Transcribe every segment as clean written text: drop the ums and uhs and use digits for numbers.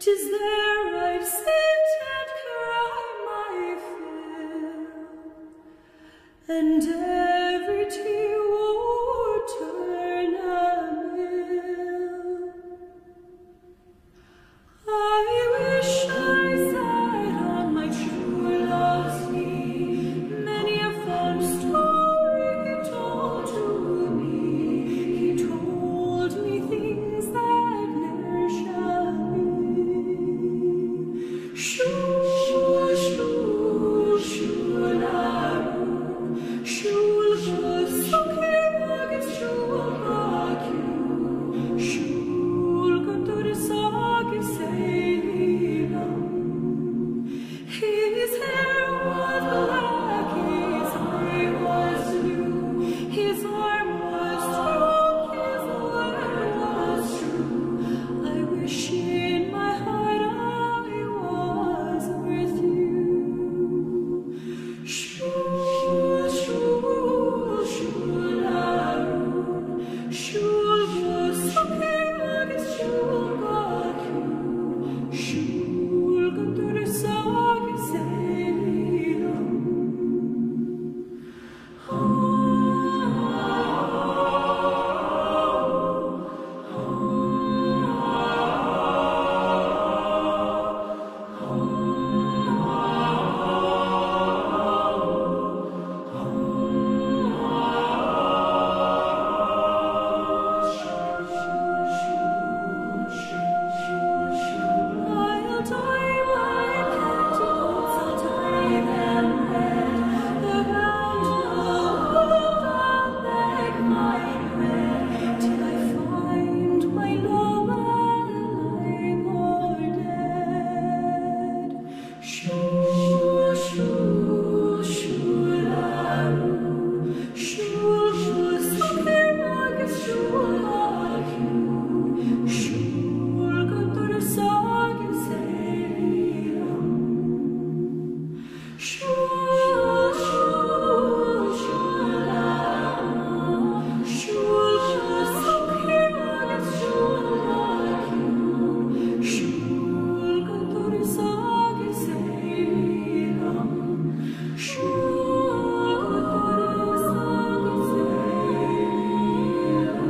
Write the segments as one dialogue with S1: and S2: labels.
S1: 'Tis there I'd sit and cry my fill, and every tear would turn a mill. I wish I sat on my true love's knee, many a fond story he told to me. He told me things that ne'er shall be. Shul, shul, shularu, shul gosokiragis shul bakyu, shul kantorisagis seilam. His hair was black, his eye was blue, his arm was strong, his word was true. I wish in my heart I was with you. Shul, shul, shularun, shul gosokiragis shul bakyu, shul kantorisagis seilam. I'll dye my candles, I'll dye them red. Around the world I'll beg my bread, till I find my love alive or dead. Shul, shul, shularu, shul gosokiragis shul bakyu, shul kantorisagis seilam. Shul, shul, shularu, shul gosokiragis shul bakyu, shul kantorisagis seilam. Shul kantorisagis seilam.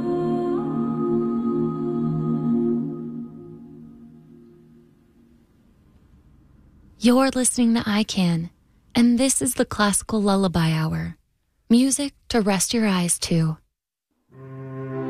S2: You're listening to ICANN, and this is the Classical Lullaby Hour. Music to rest your eyes to.